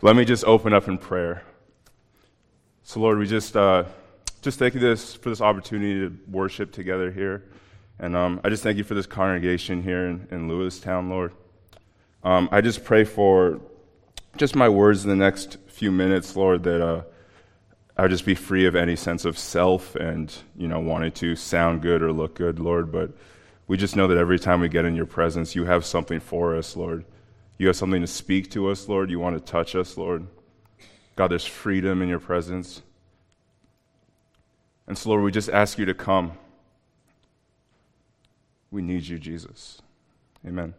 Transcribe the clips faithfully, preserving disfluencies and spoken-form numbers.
Let me just open up in prayer. So Lord, we just uh, just thank you this for this opportunity to worship together here. And um, I just thank you for this congregation here in, in Lewistown, Lord. Um, I just pray for just my words in the next few minutes, Lord, that uh, I would just be free of any sense of self and, you know, wanting to sound good or look good, Lord. But we just know that every time we get in your presence, you have something for us, Lord. You have something to speak to us, Lord. You want to touch us, Lord. God, there's freedom in your presence. And so, Lord, we just ask you to come. We need you, Jesus. Amen.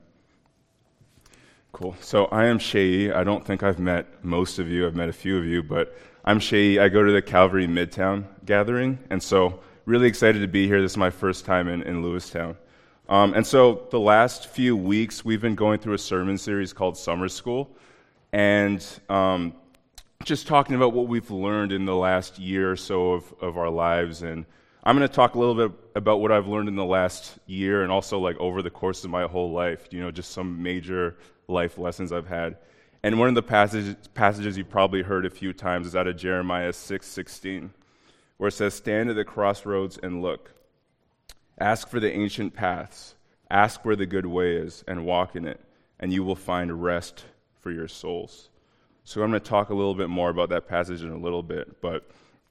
Cool. So I am Shei. I don't think I've met most of you. I've met a few of you, but I'm Shei. I go to the Calvary Midtown gathering, and so really excited to be here. This is my first time in, in Lewistown. Um, and so the last few weeks, we've been going through a sermon series called Summer School, and um, just talking about what we've learned in the last year or so of, of our lives. And I'm going to talk a little bit about what I've learned in the last year and also like over the course of my whole life, you know, just some major life lessons I've had. And one of the passages, passages you've probably heard a few times is out of Jeremiah six sixteen, where it says, "Stand at the crossroads and look. Ask for the ancient paths. Ask where the good way is and walk in it, and you will find rest for your souls." So I'm going to talk a little bit more about that passage in a little bit. But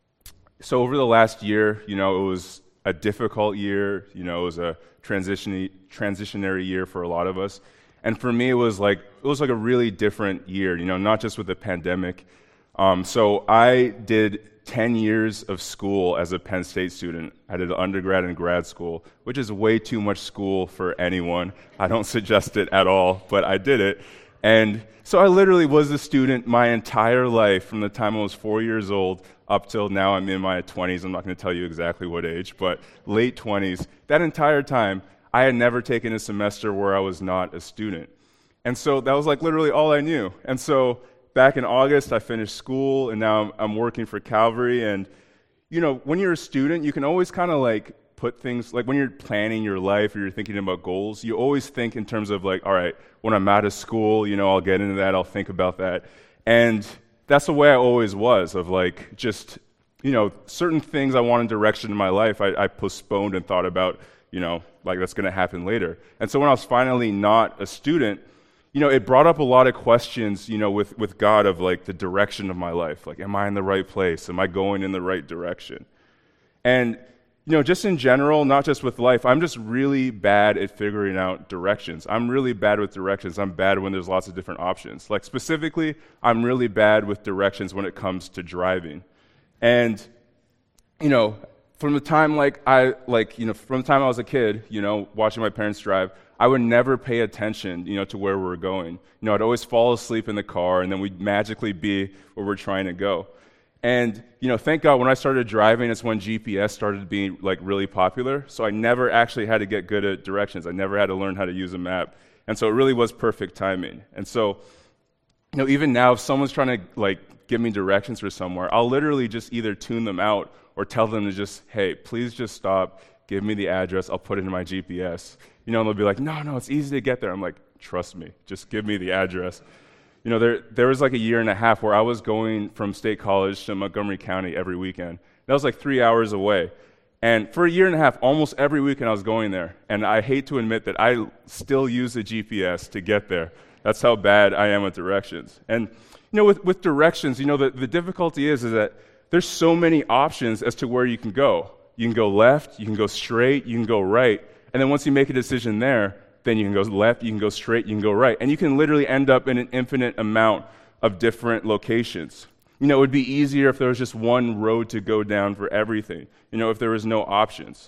so over the last year, you know, it was a difficult year. You know, it was a transition transitionary year for a lot of us. And for me, it was like it was like a really different year. You know, not just with the pandemic. Um, so I did ten years of school as a Penn State student. I did undergrad and grad school, which is way too much school for anyone. I don't suggest it at all, but I did it. And so I literally was a student my entire life from the time I was four years old up till now I'm in my twenties. I'm not going to tell you exactly what age, but late twenties. That entire time, I had never taken a semester where I was not a student. And so that was like literally all I knew. And so back in August, I finished school, and now I'm, I'm working for Calvary. And, you know, when you're a student, you can always kind of like put things, like when you're planning your life or you're thinking about goals, you always think in terms of like, all right, when I'm out of school, you know, I'll get into that, I'll think about that. And that's the way I always was, of like just, you know, certain things I wanted direction in my life, I, I postponed and thought about, you know, like that's going to happen later. And so when I was finally not a student, you know, it brought up a lot of questions, you know, with, with God of like the direction of my life. Like, am I in the right place? Am I going in the right direction? And, you know, just in general, not just with life, I'm just really bad at figuring out directions. I'm really bad with directions. I'm bad when there's lots of different options. Like specifically, I'm really bad with directions when it comes to driving. And, you know, from the time like I, like, you know, from the time I was a kid, you know, watching my parents drive, I would never pay attention, you know, to where we were going. You know, I'd always fall asleep in the car, and then we'd magically be where we're trying to go. And, you know, thank God when I started driving, it's when G P S started being, like, really popular. So I never actually had to get good at directions. I never had to learn how to use a map. And so it really was perfect timing. And so, you know, even now, if someone's trying to, like, give me directions for somewhere, I'll literally just either tune them out or tell them to just, hey, please just stop, give me the address, I'll put it in my G P S. You know, and they'll be like, no, no, it's easy to get there. I'm like, trust me, just give me the address. You know, there there was like a year and a half where I was going from State College to Montgomery County every weekend. That was like three hours away. And for a year and a half, almost every weekend I was going there. And I hate to admit that I still use the G P S to get there. That's how bad I am with directions. And, you know, with, with directions, you know, the, the difficulty is, is that there's so many options as to where you can go. You can go left, you can go straight, you can go right. And then once you make a decision there, then you can go left, you can go straight, you can go right. And you can literally end up in an infinite amount of different locations. You know, it would be easier if there was just one road to go down for everything, you know, if there was no options.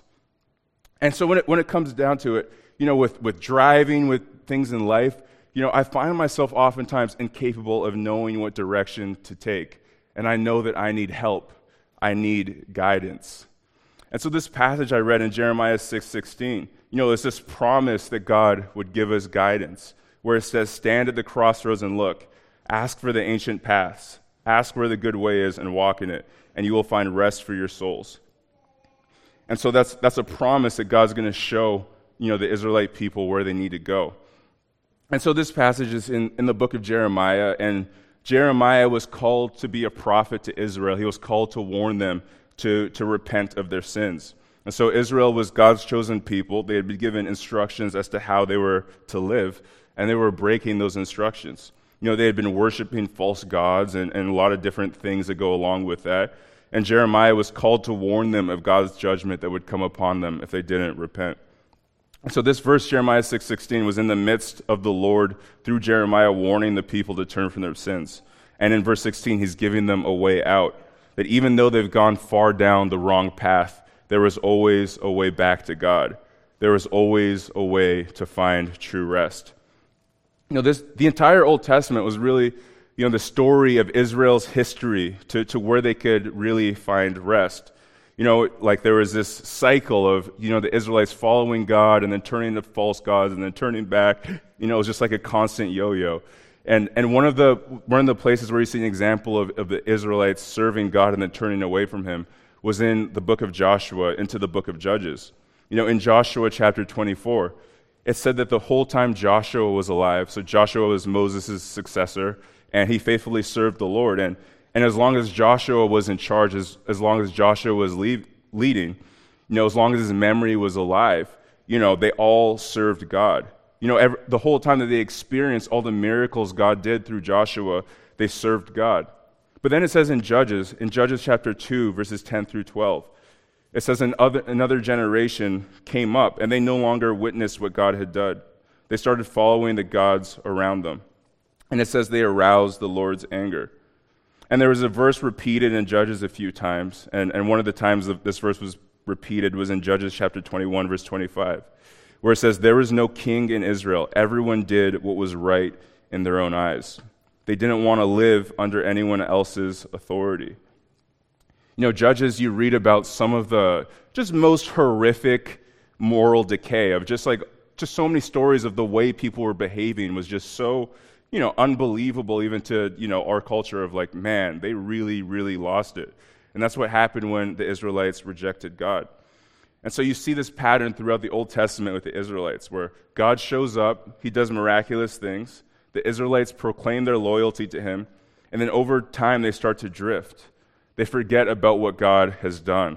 And so when it when it comes down to it, you know, with, with driving, with things in life, you know, I find myself oftentimes incapable of knowing what direction to take. And I know that I need help. I need guidance. And so this passage I read in Jeremiah six sixteen, you know, there's this promise that God would give us guidance, where it says, stand at the crossroads and look, ask for the ancient paths, ask where the good way is and walk in it, and you will find rest for your souls. And so that's that's a promise that God's going to show, you know, the Israelite people where they need to go. And so this passage is in, in the book of Jeremiah, and Jeremiah was called to be a prophet to Israel. He was called to warn them to, to repent of their sins. And so Israel was God's chosen people. They had been given instructions as to how they were to live, and they were breaking those instructions. You know, they had been worshiping false gods and, and a lot of different things that go along with that. And Jeremiah was called to warn them of God's judgment that would come upon them if they didn't repent. So this verse, Jeremiah six sixteen, was in the midst of the Lord through Jeremiah warning the people to turn from their sins. And in verse sixteen, he's giving them a way out, that even though they've gone far down the wrong path, there is always a way back to God. There is always a way to find true rest. You know, this the entire Old Testament was really, you know, the story of Israel's history to, to where they could really find rest. You know, like there was this cycle of, you know, the Israelites following God and then turning to false gods and then turning back. You know, it was just like a constant yo-yo. And and one of the one of the places where you see an example of, of the Israelites serving God and then turning away from him was in the book of Joshua into the book of Judges. You know, in Joshua chapter twenty-four, it said that the whole time Joshua was alive, so Joshua was Moses' successor, and he faithfully served the Lord. And and as long as Joshua was in charge, as, as long as Joshua was lead, leading, you know, as long as his memory was alive, you know, they all served God. You know, every, the whole time that they experienced all the miracles God did through Joshua, they served God. But then it says in Judges, in Judges chapter two, verses ten through twelve, it says an other, another generation came up, and they no longer witnessed what God had done. They started following the gods around them. And it says they aroused the Lord's anger. And there was a verse repeated in Judges a few times, and, and one of the times that this verse was repeated was in Judges chapter twenty-one, verse twenty-five, where it says, there was no king in Israel. Everyone did what was right in their own eyes. They didn't want to live under anyone else's authority. You know, Judges, you read about some of the just most horrific moral decay of just like, just so many stories of the way people were behaving was just so, you know, unbelievable even to, you know, our culture of like, man, they really, really lost it. And that's what happened when the Israelites rejected God. And so you see this pattern throughout the Old Testament with the Israelites where God shows up, he does miraculous things, the Israelites proclaim their loyalty to him, and then over time they start to drift. They forget about what God has done.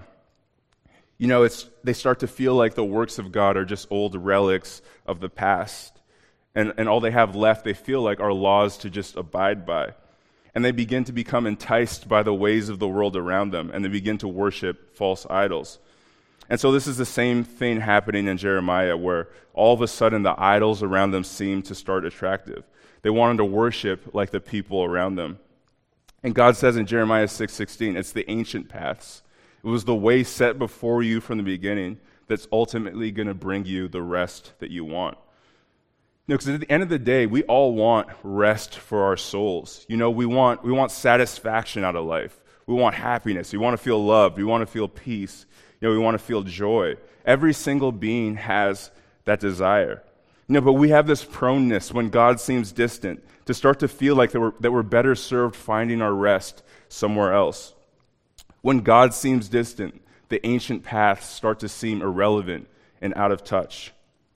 You know, it's they start to feel like the works of God are just old relics of the past. And, and all they have left, they feel like, are laws to just abide by. And they begin to become enticed by the ways of the world around them, and they begin to worship false idols. And so this is the same thing happening in Jeremiah, where all of a sudden the idols around them seem to start attractive. They wanted to worship like the people around them. And God says in Jeremiah six sixteen, it's the ancient paths. It was the way set before you from the beginning that's ultimately going to bring you the rest that you want. You know, because at the end of the day, we all want rest for our souls. You know, we want we want satisfaction out of life. We want happiness. We want to feel loved. We want to feel peace. You know, we want to feel joy. Every single being has that desire. You know, but we have this proneness when God seems distant to start to feel like that we're, that we're better served finding our rest somewhere else. When God seems distant, the ancient paths start to seem irrelevant and out of touch.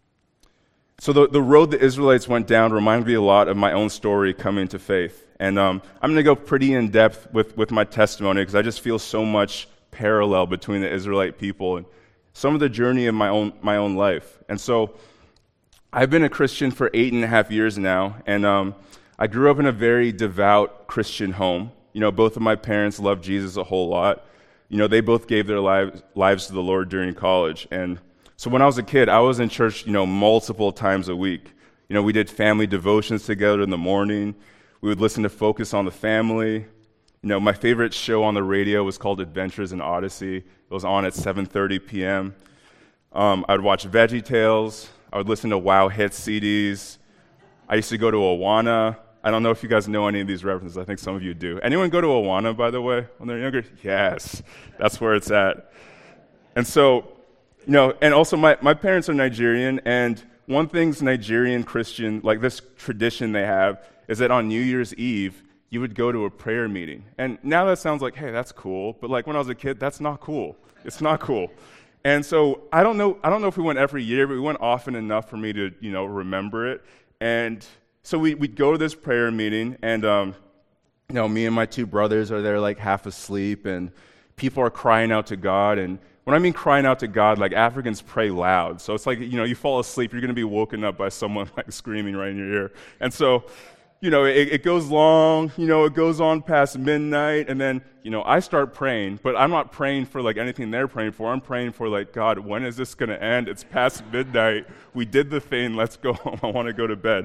So the, the road the Israelites went down reminds me a lot of my own story coming to faith. And um, I'm going to go pretty in depth with, with my testimony because I just feel so much parallel between the Israelite people and some of the journey of my own my own life. And so I've been a Christian for eight and a half years now, and um, I grew up in a very devout Christian home. You know, both of my parents loved Jesus a whole lot. You know, they both gave their lives lives to the Lord during college. And so when I was a kid, I was in church, you know, multiple times a week. You know, we did family devotions together in the morning. We would listen to Focus on the Family. You know, my favorite show on the radio was called Adventures in Odyssey. It was on at seven thirty p.m. Um, I'd watch VeggieTales. I would listen to Wow Hits C Ds. I used to go to Awana. I don't know if you guys know any of these references. I think some of you do. Anyone go to Awana, by the way, when they're younger? Yes, that's where it's at. And so, you know, and also my, my parents are Nigerian, and one thing's Nigerian Christian, like this tradition they have, is that on New Year's Eve, you would go to a prayer meeting. And now that sounds like, hey, that's cool. But like when I was a kid, that's not cool. It's not cool. And so I don't know I don't know if we went every year, but we went often enough for me to, you know, remember it. And so we, we'd go to this prayer meeting, and um, you know, me and my two brothers are there like half asleep, and people are crying out to God. And when I mean crying out to God, like Africans pray loud. So it's like, you know, you fall asleep, you're going to be woken up by someone like screaming right in your ear. And so, you know, it, it goes long, you know, it goes on past midnight, and then, you know, I start praying, but I'm not praying for like anything they're praying for. I'm praying for like, God, when is this going to end? It's past midnight. We did the thing. Let's go home. I want to go to bed.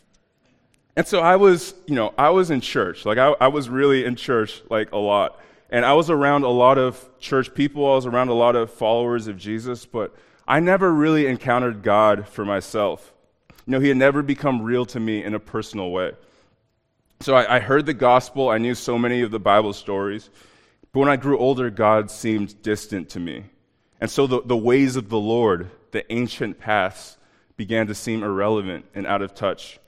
And so I was, you know, I was in church. Like I, I was really in church like a lot. And I was around a lot of church people. I was around a lot of followers of Jesus, but I never really encountered God for myself. You know, he had never become real to me in a personal way. So I, I heard the gospel. I knew so many of the Bible stories. But when I grew older, God seemed distant to me. And so the, the ways of the Lord, the ancient paths, began to seem irrelevant and out of touch.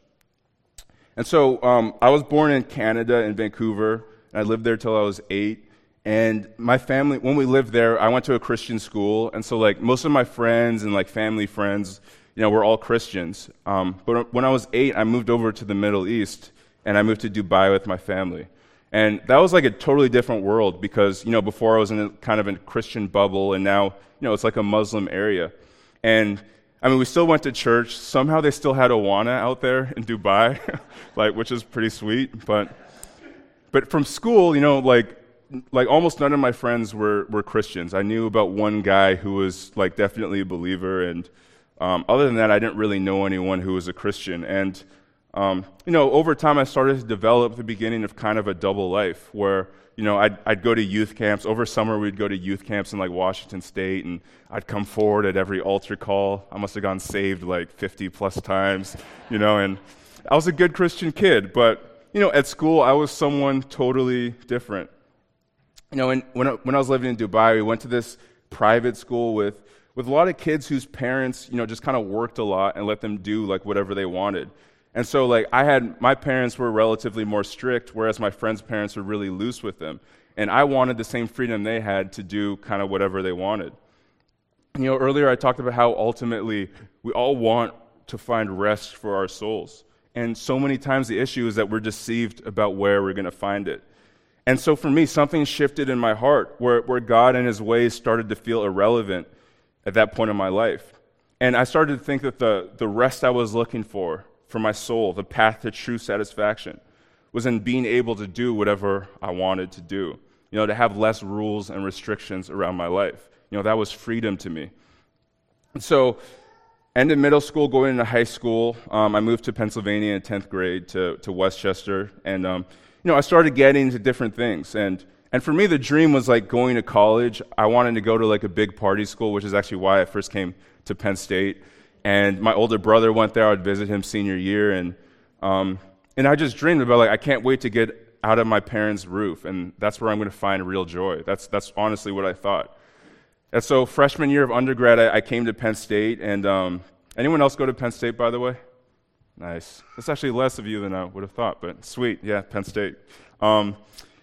And so um, I was born in Canada, in Vancouver, and I lived there till I was eight. And my family, when we lived there, I went to a Christian school. And so like most of my friends and like family friends, you know, were all Christians. Um, but when I was eight, I moved over to the Middle East, and I moved to Dubai with my family. And that was like a totally different world because, you know, before I was in a kind of a Christian bubble, and now, you know, it's like a Muslim area. And I mean, we still went to church. Somehow they still had Awana out there in Dubai, like, which is pretty sweet. But, but from school, you know, like, like almost none of my friends were, were Christians. I knew about one guy who was like definitely a believer, and um, other than that, I didn't really know anyone who was a Christian. And um, you know, over time, I started to develop the beginning of kind of a double life, where you know I'd, I'd go to youth camps. Over summer, we'd go to youth camps in like Washington State, and I'd come forward at every altar call. I must have gotten saved like fifty plus times, you know. And I was a good Christian kid, but you know, at school, I was someone totally different. You know, and when I, when I was living in Dubai, we went to this private school with, with a lot of kids whose parents, you know, just kind of worked a lot and let them do, like, whatever they wanted. And so, like, I had, my parents were relatively more strict, whereas my friends' parents were really loose with them. And I wanted the same freedom they had to do kind of whatever they wanted. You know, earlier I talked about how ultimately we all want to find rest for our souls. And so many times the issue is that we're deceived about where we're going to find it. And so for me, something shifted in my heart where, where God and his ways started to feel irrelevant at that point in my life. And I started to think that the, the rest I was looking for, for my soul, the path to true satisfaction, was in being able to do whatever I wanted to do. You know, to have less rules and restrictions around my life. You know, that was freedom to me. And so, end of middle school, going into high school, um, I moved to Pennsylvania in tenth grade to, to Westchester, and um, you know, I started getting into different things. And and for me, the dream was like going to college. I wanted to go to like a big party school, which is actually why I first came to Penn State. And my older brother went there. I would visit him senior year. And um, and I just dreamed about, like, I can't wait to get out of my parents' roof. And that's where I'm going to find real joy. That's, that's honestly what I thought. And so freshman year of undergrad, I, I came to Penn State. And um, anyone else go to Penn State, by the way? Nice. That's actually less of you than I would have thought, but sweet. Yeah, Penn State. Um,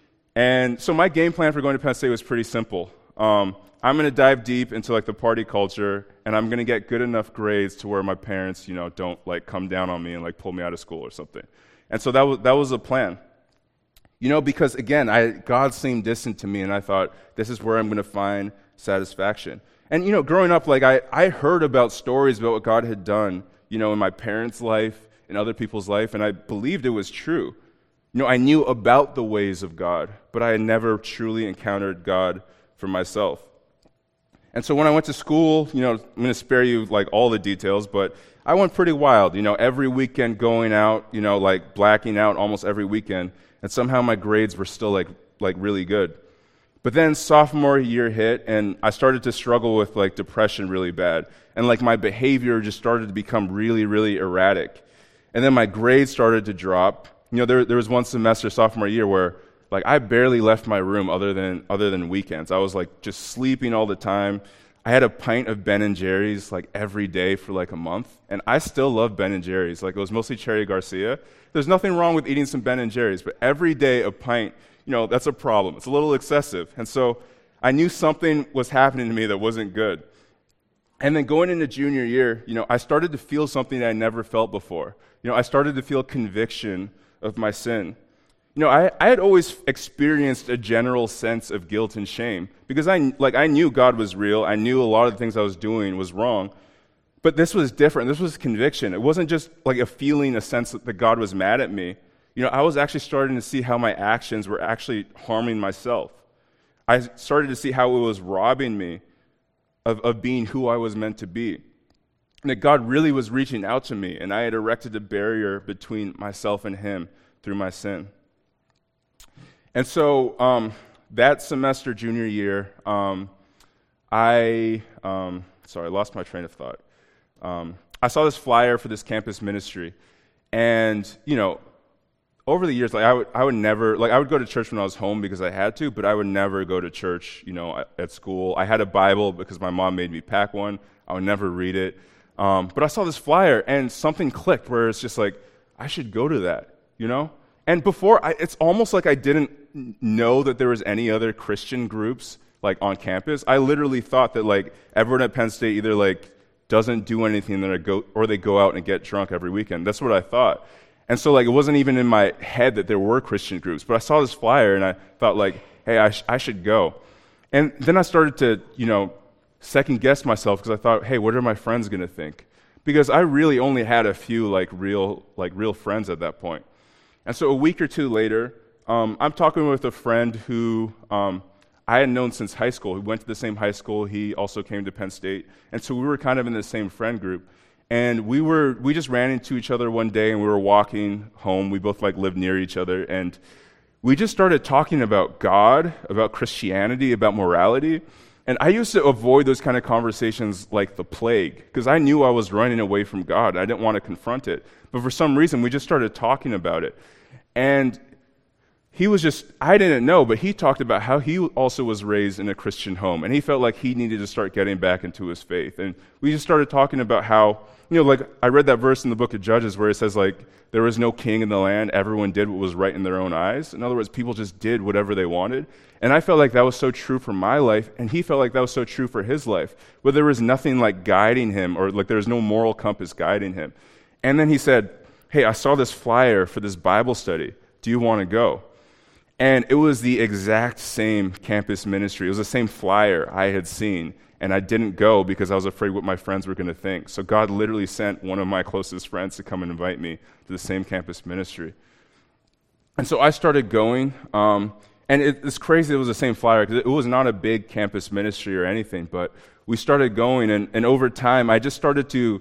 and so my game plan for going to Penn State was pretty simple. Um, I'm going to dive deep into like the party culture, and I'm going to get good enough grades to where my parents, you know, don't like come down on me and like pull me out of school or something. And so that was that was a plan. You know, because again, I God seemed distant to me, and I thought this is where I'm going to find satisfaction. And you know, growing up, like I I heard about stories about what God had done, you know, in my parents' life, in other people's life, and I believed it was true. You know, I knew about the ways of God, but I had never truly encountered God for myself. And so when I went to school, you know, I'm going to spare you like all the details, but I went pretty wild, you know, every weekend going out, you know, like blacking out almost every weekend, and somehow my grades were still like like really good. But then sophomore year hit, and I started to struggle with like depression really bad, and like my behavior just started to become really, really erratic. And then my grades started to drop. You know, there there was one semester sophomore year where like I barely left my room other than other than weekends. I was like just sleeping all the time. I had a pint of Ben and Jerry's like every day for like a month, and I still love Ben and Jerry's. Like it was mostly Cherry Garcia. There's nothing wrong with eating some Ben and Jerry's, but every day a pint, you know, that's a problem. It's a little excessive. And so I knew something was happening to me that wasn't good. And then going into junior year, you know, I started to feel something that I never felt before. You know, I started to feel conviction of my sin. you know, I, I had always experienced a general sense of guilt and shame because I, like, I knew God was real. I knew a lot of the things I was doing was wrong. But this was different. This was conviction. It wasn't just like a feeling, a sense that God was mad at me. You know, I was actually starting to see how my actions were actually harming myself. I started to see how it was robbing me of, of being who I was meant to be. And that God really was reaching out to me, and I had erected a barrier between myself and Him through my sin. And so um, that semester, junior year, um, I, um, sorry, I lost my train of thought. Um, I saw this flyer for this campus ministry, and, you know, over the years, like I would, I would never, like I would go to church when I was home because I had to, but I would never go to church, you know, at, at school. I had a Bible because my mom made me pack one. I would never read it. Um, but I saw this flyer, and something clicked where it's just like, I should go to that, you know? And before, I, it's almost like I didn't know that there was any other Christian groups, like, on campus. I literally thought that, like, everyone at Penn State either, like, doesn't do anything or, go, or they go out and get drunk every weekend. That's what I thought. And so, like, it wasn't even in my head that there were Christian groups. But I saw this flyer, and I thought, like, hey, I, sh- I should go. And then I started to, you know, second-guess myself because I thought, hey, what are my friends going to think? Because I really only had a few, like, real, like, real friends at that point. And so a week or two later, um, I'm talking with a friend who um, I had known since high school. We went to the same high school. He also came to Penn State. And so we were kind of in the same friend group. And we were we just ran into each other one day, and we were walking home. We both, like, lived near each other. And we just started talking about God, about Christianity, about morality. And I used to avoid those kind of conversations like the plague because I knew I was running away from God. I didn't want to confront it. But for some reason, we just started talking about it. And he was just, I didn't know, but he talked about how he also was raised in a Christian home. And he felt like he needed to start getting back into his faith. And we just started talking about how, you know, like I read that verse in the book of Judges where it says, like, there was no king in the land. Everyone did what was right in their own eyes. In other words, people just did whatever they wanted. And I felt like that was so true for my life, and he felt like that was so true for his life, where there was nothing like guiding him, or like there was no moral compass guiding him. And then he said, hey, I saw this flyer for this Bible study. Do you want to go? And it was the exact same campus ministry. It was the same flyer I had seen, and I didn't go because I was afraid what my friends were going to think. So God literally sent one of my closest friends to come and invite me to the same campus ministry. And so I started going, um, and it, it's crazy it was the same flyer because it was not a big campus ministry or anything, but we started going, and, and over time I just started to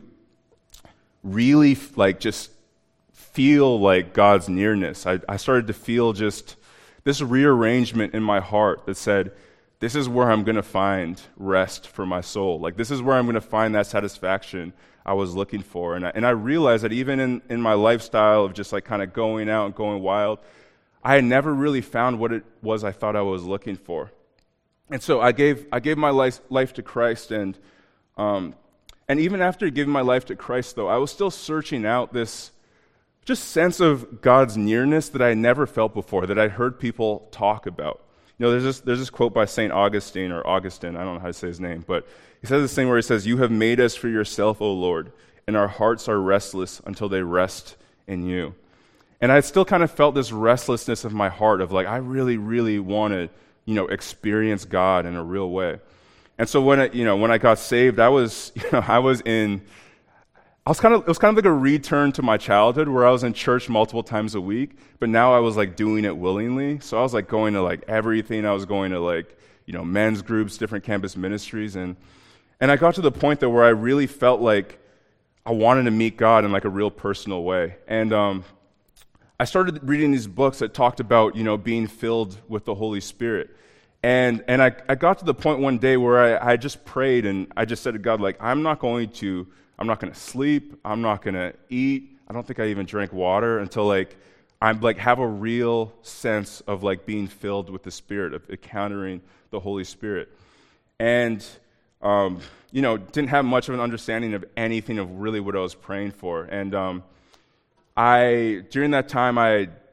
really like just feel like God's nearness. I, I started to feel just this rearrangement in my heart that said, this is where I'm going to find rest for my soul. Like, this is where I'm going to find that satisfaction I was looking for. And I, and I realized that even in, in my lifestyle of just like kind of going out and going wild, I had never really found what it was I thought I was looking for. And so I gave I gave my life, life to Christ, and um, and even after giving my life to Christ, though, I was still searching out this just sense of God's nearness that I had never felt before, that I'd heard people talk about. You know, there's this, there's this quote by Saint Augustine, or Augustine, I don't know how to say his name, but he says this thing where he says, "You have made us for yourself, O Lord, and our hearts are restless until they rest in you." And I still kind of felt this restlessness of my heart of like, I really, really want to, you know, experience God in a real way. And so when I, you know, when I got saved, I was, you know, I was in, I was kind of, it was kind of like a return to my childhood where I was in church multiple times a week, but now I was like doing it willingly. So I was like going to like everything. I was going to like, you know, men's groups, different campus ministries. And, and I got to the point though where I really felt like I wanted to meet God in like a real personal way. And, um, I started reading these books that talked about, you know, being filled with the Holy Spirit. And and I, I got to the point one day where I, I just prayed and I just said to God, like, I'm not going to, I'm not going to sleep. I'm not going to eat. I don't think I even drank water until like, I'm like have a real sense of like being filled with the Spirit, of encountering the Holy Spirit. And, um, you know, didn't have much of an understanding of anything of really what I was praying for. And, um, I, during that time, I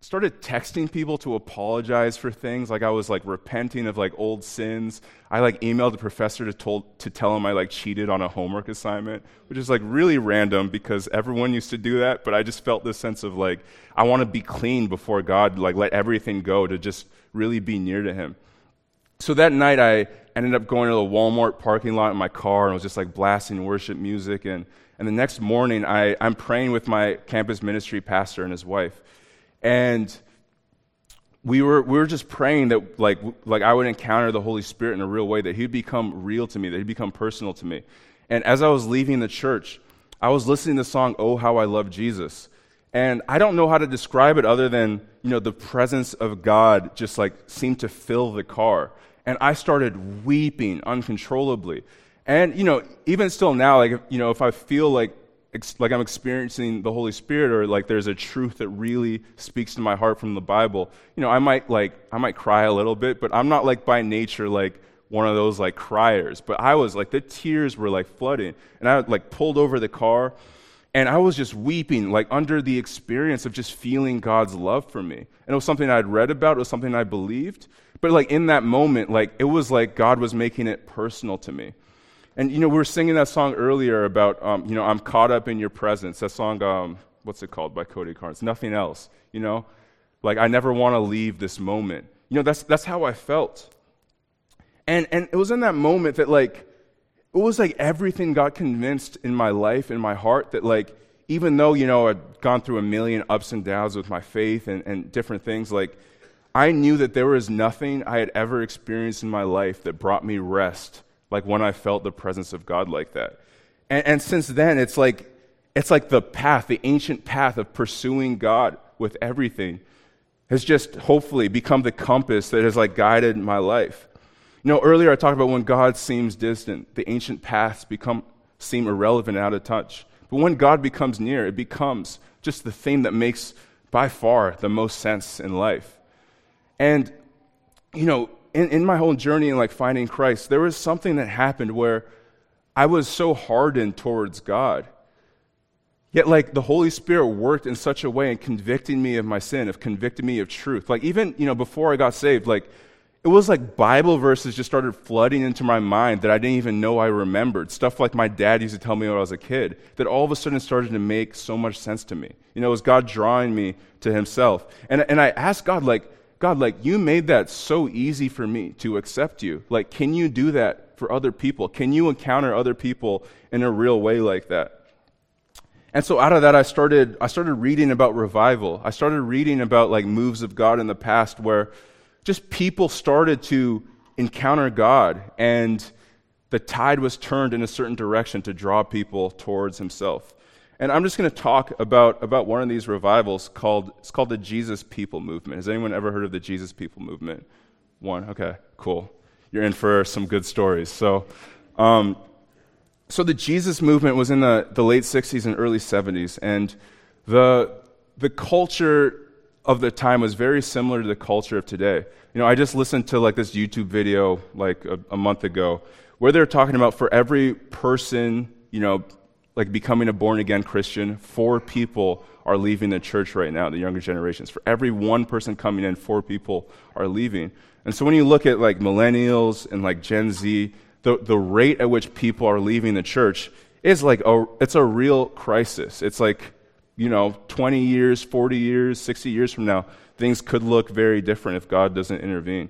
started texting people to apologize for things. Like I was like repenting of like old sins. I like emailed the professor to told to tell him I like cheated on a homework assignment, which is like really random because everyone used to do that. But I just felt this sense of like I want to be clean before God, like let everything go to just really be near to Him. So that night I ended up going to the Walmart parking lot in my car and was just like blasting worship music. And and the next morning I I'm praying with my campus ministry pastor and his wife. And we were we were just praying that like like I would encounter the Holy Spirit in a real way, that He'd become real to me, that He'd become personal to me. And as I was leaving the church, I was listening to the song, "Oh, How I Love Jesus." And I don't know how to describe it other than, you know, the presence of God just like seemed to fill the car. And I started weeping uncontrollably. And, you know, even still now, like, you know, if I feel like like I'm experiencing the Holy Spirit, or like there's a truth that really speaks to my heart from the Bible, you know, I might like, I might cry a little bit, but I'm not like by nature like one of those like criers. But I was like, the tears were like flooding, and I like pulled over the car, and I was just weeping like under the experience of just feeling God's love for me. And it was something I'd read about, it was something I believed, but like in that moment, like it was like God was making it personal to me. And, you know, we were singing that song earlier about, um, you know, I'm caught up in your presence. That song, um, what's it called, by Cody Carnes? Nothing Else, you know? Like, I never want to leave this moment. You know, that's that's how I felt. And and it was in that moment that, like, it was like everything got convinced in my life, in my heart, that, like, even though, you know, I'd gone through a million ups and downs with my faith and, and different things, like, I knew that there was nothing I had ever experienced in my life that brought me rest like when I felt the presence of God like that. And, and since then, it's like it's like the path, the ancient path of pursuing God with everything has just hopefully become the compass that has like guided my life. You know, earlier I talked about when God seems distant, the ancient paths become seem irrelevant, out of touch. But when God becomes near, it becomes just the thing that makes by far the most sense in life. And, you know, In, in my whole journey in like finding Christ, there was something that happened where I was so hardened towards God. Yet like the Holy Spirit worked in such a way in convicting me of my sin, of convicting me of truth. Like even, you know, before I got saved, like it was like Bible verses just started flooding into my mind that I didn't even know I remembered. Stuff like my dad used to tell me when I was a kid, that all of a sudden started to make so much sense to me. You know, it was God drawing me to Himself. And, and I asked God, like, God, like, you made that so easy for me to accept you. Like, can you do that for other people? Can you encounter other people in a real way like that? And so out of that, I started I started reading about revival. I started reading about, like, moves of God in the past where just people started to encounter God, and the tide was turned in a certain direction to draw people towards Himself. And I'm just going to talk about, about one of these revivals called, it's called the Jesus People Movement. Has anyone ever heard of the Jesus People Movement? One, okay, cool. You're in for some good stories. So um, so the Jesus Movement was in the, the late sixties and early seventies, and the the culture of the time was very similar to the culture of today. You know, I just listened to like this YouTube video like a, a month ago where they're talking about for every person, you know, like becoming a born-again Christian, four people are leaving the church right now, the younger generations. For every one person coming in, four people are leaving. And so when you look at like millennials and like Gen Z, the, the rate at which people are leaving the church is like, a, it's a real crisis. It's like, you know, twenty years, forty years, sixty years from now, things could look very different if God doesn't intervene.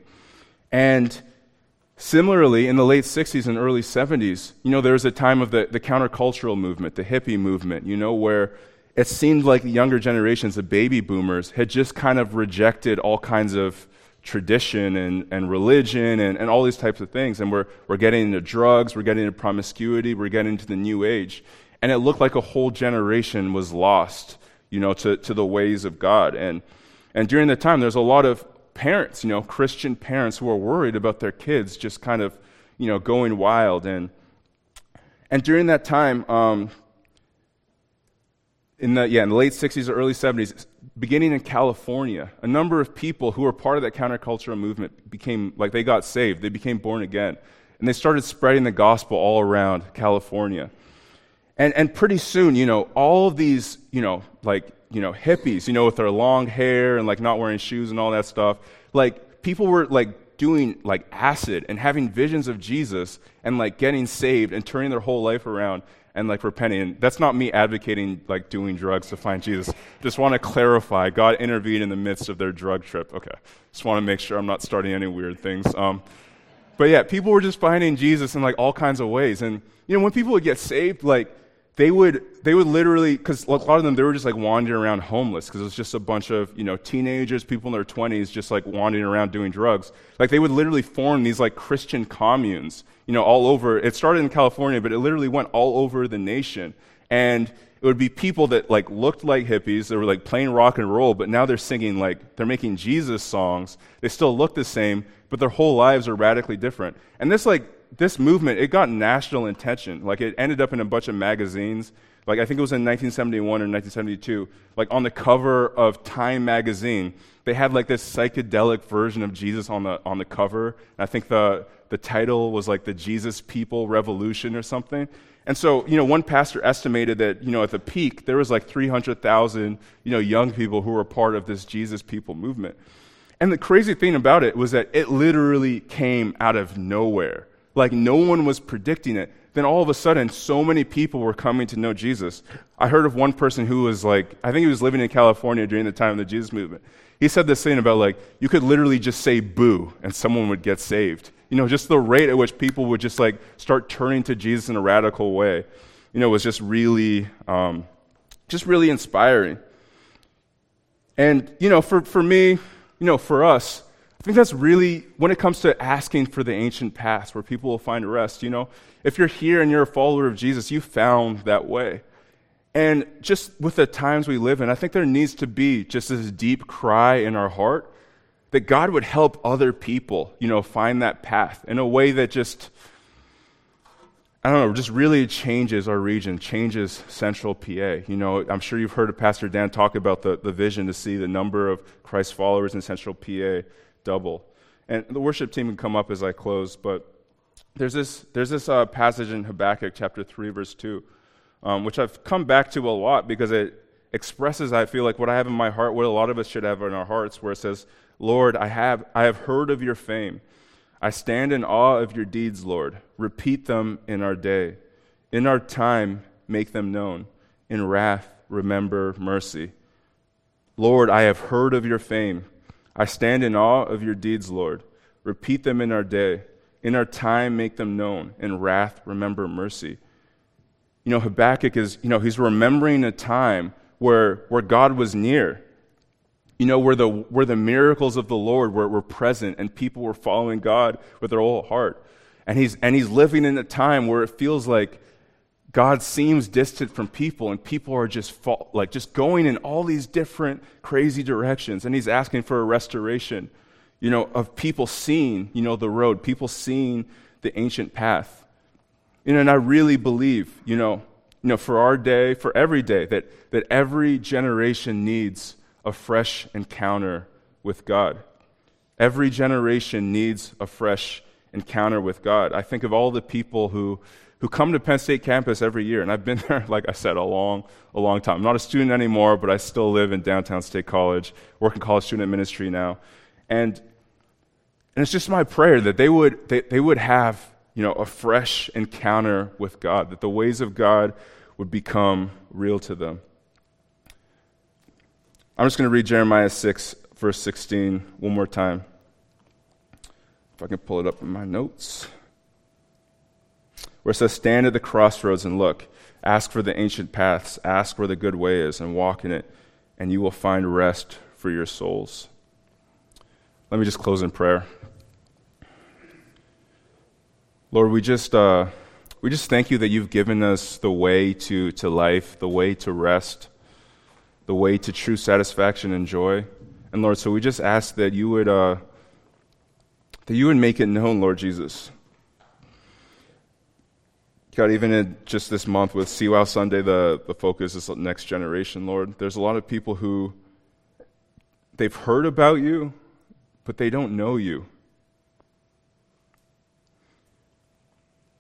And similarly, in the late sixties and early seventies, you know, there was a time of the, the countercultural movement, the hippie movement, you know, where it seemed like the younger generations, the baby boomers, had just kind of rejected all kinds of tradition and, and religion and, and all these types of things. And we're, we're getting into drugs, we're getting into promiscuity, we're getting into the new age. And it looked like a whole generation was lost, you know, to, to the ways of God. And and during the time, there's a lot of parents, you know, Christian parents who are worried about their kids just kind of, you know, going wild. And and during that time, um, in the yeah, in the late sixties or early seventies, beginning in California, a number of people who were part of that countercultural movement became, like, they got saved, they became born again, and they started spreading the gospel all around California. And and pretty soon, you know, all of these, you know, like, you know, hippies, you know, with their long hair and like not wearing shoes and all that stuff, like people were like doing like acid and having visions of Jesus and like getting saved and turning their whole life around and like repenting. And that's not me advocating like doing drugs to find Jesus. Just want to clarify, God intervened in the midst of their drug trip. Okay, just want to make sure I'm not starting any weird things. Um, but yeah, people were just finding Jesus in like all kinds of ways. And you know, when people would get saved, like they would they would literally, because a lot of them, they were just like wandering around homeless because it was just a bunch of, you know, teenagers, people in their twenties just like wandering around doing drugs. Like they would literally form these like Christian communes, you know, all over. It started in California, but it literally went all over the nation. And it would be people that like looked like hippies. They were like playing rock and roll, but now they're singing like, they're making Jesus songs. They still look the same, but their whole lives are radically different. And this like, this movement, it got national attention. Like it ended up in a bunch of magazines. Like I think it was in nineteen seventy-one or nineteen seventy-two. Like on the cover of Time magazine, they had like this psychedelic version of Jesus on the on the cover. And I think the the title was like the Jesus People Revolution or something. And so, you know, one pastor estimated that, you know, at the peak, there was like three hundred thousand, you know, young people who were part of this Jesus People movement. And the crazy thing about it was that it literally came out of nowhere. Like no one was predicting it. Then all of a sudden, so many people were coming to know Jesus. I heard of one person who was like, I think he was living in California during the time of the Jesus movement. He said this thing about like, you could literally just say boo and someone would get saved. You know, just the rate at which people would just like start turning to Jesus in a radical way, you know, was just really, um, just really inspiring. And, you know, for, for me, you know, for us, I think that's really, when it comes to asking for the ancient past, where people will find rest, you know, if you're here and you're a follower of Jesus, you found that way. And just with the times we live in, I think there needs to be just this deep cry in our heart that God would help other people, you know, find that path in a way that just, I don't know, just really changes our region, changes Central P A. You know, I'm sure you've heard of Pastor Dan talk about the, the vision to see the number of Christ followers in Central P A double. And the worship team can come up as I close, but there's this there's this uh, passage in Habakkuk chapter three, verse two, um, which I've come back to a lot because it expresses, I feel like, what I have in my heart, what a lot of us should have in our hearts, where it says, Lord, I have I have heard of your fame. I stand in awe of your deeds, Lord. Repeat them in our day. In our time, make them known. In wrath, remember mercy. Lord, I have heard of your fame. I stand in awe of your deeds, Lord. Repeat them in our day. In our time, make them known. In wrath, remember mercy. You know, Habakkuk is, you know, he's remembering a time where, where God was near. You know, where the where the miracles of the Lord were, were present and people were following God with their whole heart. And he's and he's living in a time where it feels like God seems distant from people, and people are just fall, like just going in all these different crazy directions. And he's asking for a restoration, you know, of people seeing, you know, the road, people seeing the ancient path. You know, and I really believe, you know, you know, for our day, for every day, that that every generation needs a fresh encounter with God. Every generation needs a fresh encounter with God. I think of all the people who who come to Penn State campus every year, and I've been there, like I said, a long, a long time. I'm not a student anymore, but I still live in downtown State College, work in college student ministry now, and and it's just my prayer that they would they, they would have, you know, a fresh encounter with God, that the ways of God would become real to them. I'm just going to read Jeremiah six, verse sixteen, one more time. If I can pull it up in my notes. Where it says, stand at the crossroads and look. Ask for the ancient paths. Ask where the good way is and walk in it, and you will find rest for your souls. Let me just close in prayer. Lord, we just uh, we just thank you that you've given us the way to, to life, the way to rest, the way to true satisfaction and joy. And Lord, so we just ask that you would uh, that you would make it known, Lord Jesus. God, even in just this month with See Wow Sunday, the, the focus is next generation, Lord. There's a lot of people who, they've heard about you, but they don't know you.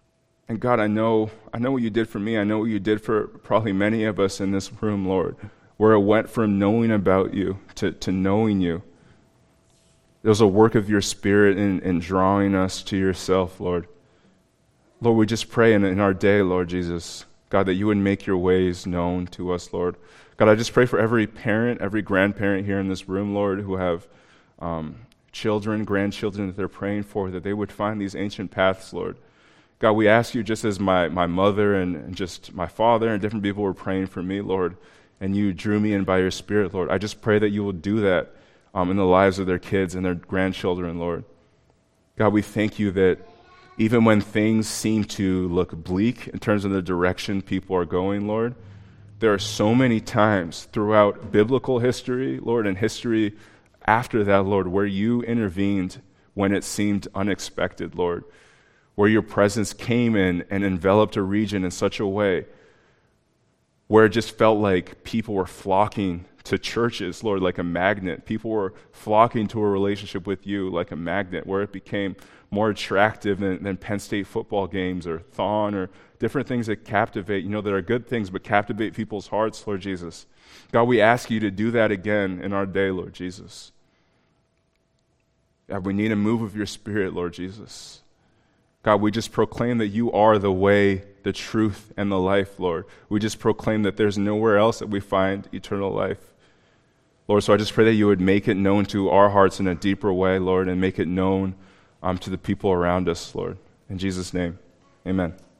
And God, I know, I know what you did for me. I know what you did for probably many of us in this room, Lord, where it went from knowing about you to, to knowing you. There was a work of your Spirit in, in drawing us to yourself, Lord. Lord, we just pray in, in our day, Lord Jesus, God, that you would make your ways known to us, Lord. God, I just pray for every parent, every grandparent here in this room, Lord, who have um, children, grandchildren that they're praying for, that they would find these ancient paths, Lord. God, we ask you, just as my, my mother and, and just my father and different people were praying for me, Lord, and you drew me in by your Spirit, Lord. I just pray that you will do that um, in the lives of their kids and their grandchildren, Lord. God, we thank you that even when things seem to look bleak in terms of the direction people are going, Lord, there are so many times throughout biblical history, Lord, and history after that, Lord, where you intervened when it seemed unexpected, Lord, where your presence came in and enveloped a region in such a way where it just felt like people were flocking to churches, Lord, like a magnet. People were flocking to a relationship with you like a magnet, where it became more attractive than, than Penn State football games or Thon or different things that captivate, you know, that are good things, but captivate people's hearts, Lord Jesus. God, we ask you to do that again in our day, Lord Jesus. God, we need a move of your Spirit, Lord Jesus. God, we just proclaim that you are the way, the truth, and the life, Lord. We just proclaim that there's nowhere else that we find eternal life. Lord, so I just pray that you would make it known to our hearts in a deeper way, Lord, and make it known um, to the people around us, Lord. In Jesus' name, amen.